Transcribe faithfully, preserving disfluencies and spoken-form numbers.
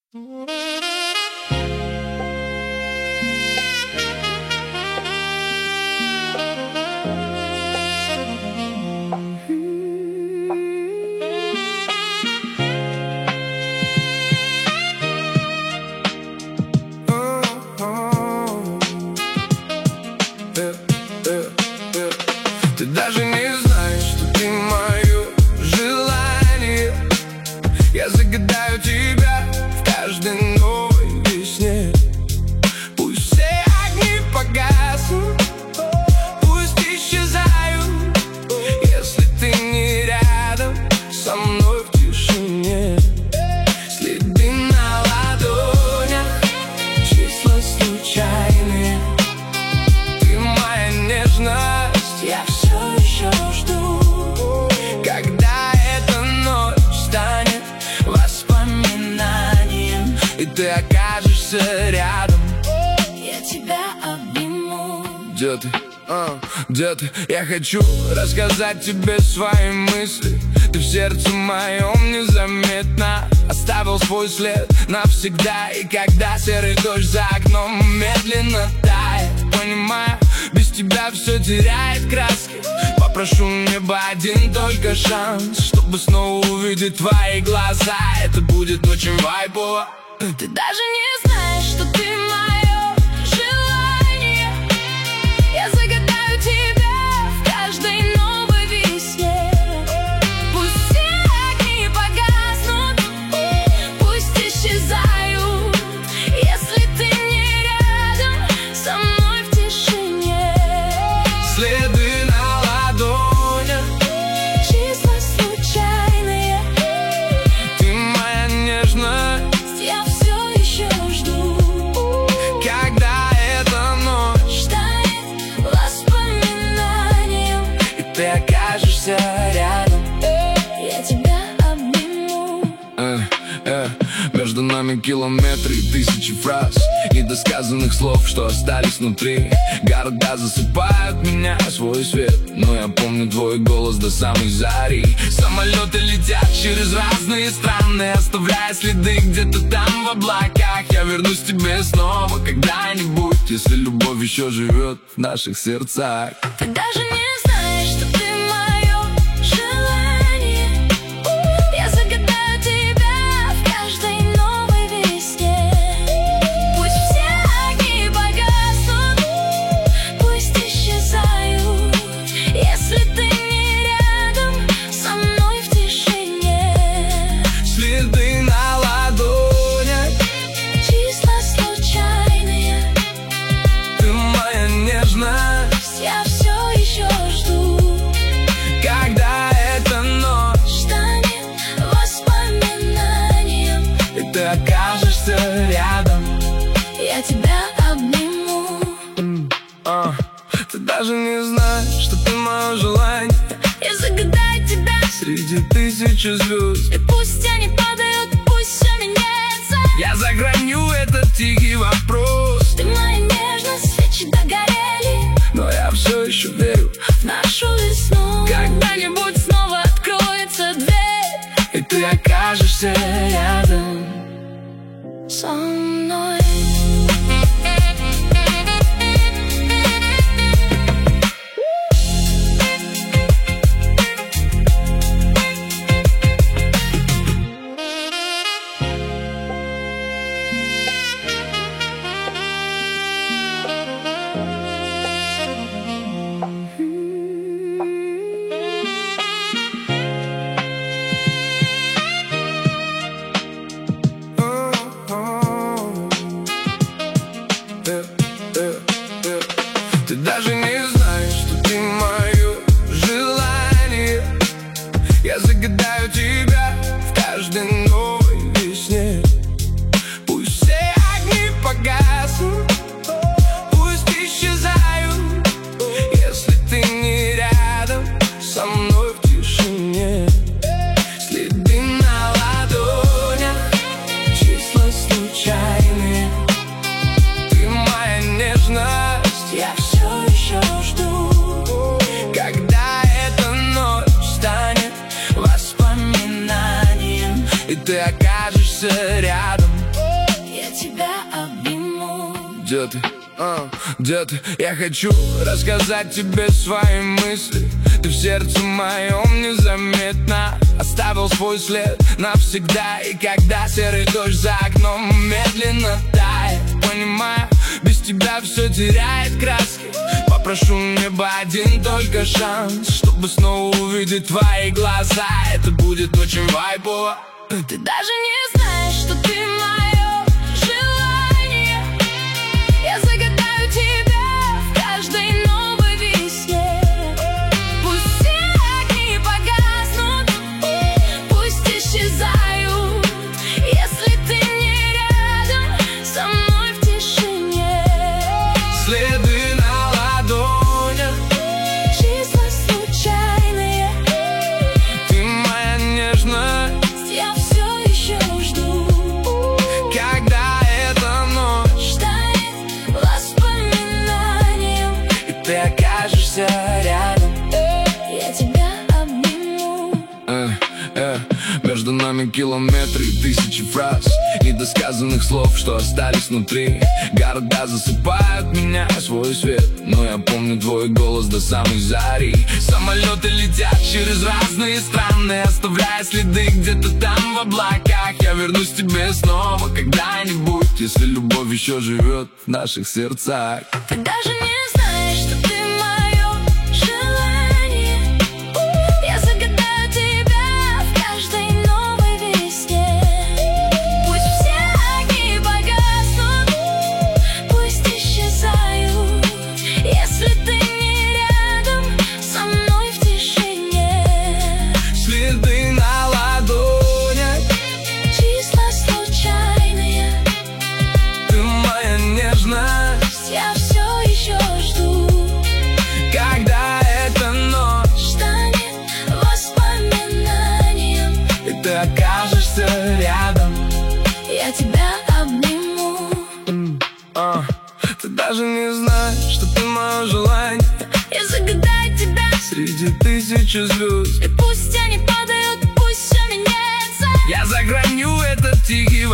Ты даже не знаешь, что ты мое желание. Я загадаю тебя в каждой новой весне. Пусть все огни погаснут, пусть исчезают, если ты не рядом со мной в тишине. Следы на ладонях, числа случайные. Ты моя нежность, я все еще жду, когда эта ночь станет воспоминанием, и ты окажешься рядом. Я тебя обниму. Где ты? А, где ты? Я хочу рассказать тебе свои мысли. Ты в сердце моем незаметно оставил свой след навсегда. И когда серый дождь за окном медленно тает, понимаю, без тебя все теряет краски. Попрошу небо один только шанс, чтобы снова увидеть твои глаза. Это будет очень вайбово. Ты даже не знаешь, что ты мое желание. Я загадаю тебя в каждой новой весне. Пусть все огни погаснут, пусть исчезают, если ты не рядом со мной в тишине. Следы на ладонях, числа случайные. ты моя нежность, Я все еще жду, когда эта ночь станет воспоминанием, и ты окажешься рядом. я тебя обниму. э, э, Между нами километры и тысячи фраз, недосказанных слов, что остались внутри. Города засыпают меня свой свет, но я помню твой голос до самой зари. Самолеты летят через разные страны, оставляя следы где-то там в облаках. Я вернусь к тебе снова когда-нибудь, если любовь еще живет в наших сердцах. Ты даже не знаешь, что ты мое желание. Я загадаю тебя в каждой новой весне. Пусть все огни погаснут, пусть исчезают, если ты не рядом со мной в тишине. Следы на ладонях, Числа случайные. ты моя нежность, Я все еще жду, когда эта ночь станет воспоминанием, и ты окажешься рядом. я тебя обниму. А, ты даже не знаешь, что ты мое желание. Я загадаю тебя, Среди тысячи звезд и пусть они падают, пусть все меняется. я заграню этот тихий вопрос. Ты моя нежность, свечи догорели, Но я все еще верю, в нашу весну когда-нибудь снова откроется дверь, и ты окажешься рядом со мной. Ты даже не знаешь, что ты мое желание. Я загадаю тебя в каждой новой весне. Пусть все огни погаснут, пусть исчезают, если ты не рядом со мной в тишине. Следы на ладонях, числа случайные. Ты моя нежность, Я все еще жду, когда эта ночь станет воспоминанием, и ты окажешься рядом. где ты, а, где ты? Я хочу рассказать тебе свои мысли. Ты в сердце моем незаметно оставил свой след навсегда. И когда серый дождь за окном медленно тает, понимаю, без тебя все теряет краски. Попрошу неба один только шанс, чтобы снова увидеть твои глаза. Это будет очень вайбово. Ты даже не знаешь, что ты мое желание. Я загадаю тебя в каждой новой весне. Пусть все огни погаснут, пусть исчезают, если ты не рядом со мной в тишине. Следы на ладонях, числа случайные. ты моя нежная. Я все еще жду, Когда эта ночь станет воспоминанием, и ты окажешься рядом. я тебя обниму. э, э, Между нами километры и тысячи фраз, недосказанных слов, что остались внутри. Города засыпают меня свой свет, но я помню твой голос до самой зари. Самолеты летят через разные страны, оставляя следы где-то там в облаках. Я вернусь к тебе снова когда-нибудь, если любовь еще живет в наших сердцах. Ты даже не знаешь, что ты мое желание. Я загадаю тебя в каждой новой весне. Пусть все огни погаснут, пусть исчезают, если ты не рядом со мной в тишине. Следы на ладонях, Числа случайные. ты моя нежность. Я все еще жду, Когда эта ночь станет воспоминанием, и ты окажешься рядом. я тебя обниму. А, ты даже не знаешь, что ты мое желание. Я загадаю тебя, Среди тысячи звезд и пусть они падают, пусть все меняется. я заграню этот тихий